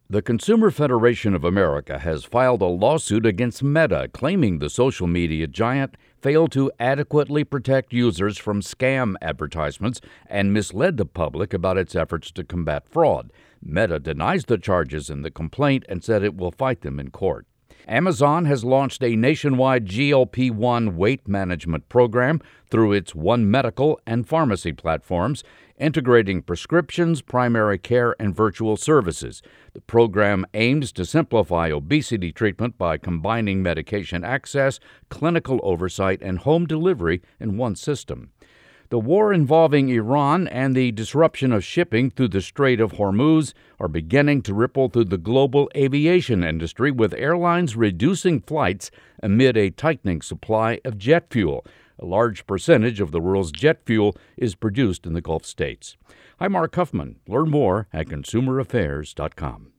The Consumer Federation of America has filed a lawsuit against Meta, claiming the social media giant failed to adequately protect users from scam advertisements and misled the public about its efforts to combat fraud. Meta denies the charges in the complaint and said it will fight them in court. Amazon has launched a nationwide GLP-1 weight management program through its One Medical and pharmacy platforms, integrating prescriptions, primary care, and virtual services. The program aims to simplify obesity treatment by combining medication access, clinical oversight, and home delivery in one system. The war involving Iran and the disruption of shipping through the Strait of Hormuz are beginning to ripple through the global aviation industry, with airlines reducing flights amid a tightening supply of jet fuel. A large percentage of the world's jet fuel is produced in the Gulf states. I'm Mark Huffman. Learn more at consumeraffairs.com.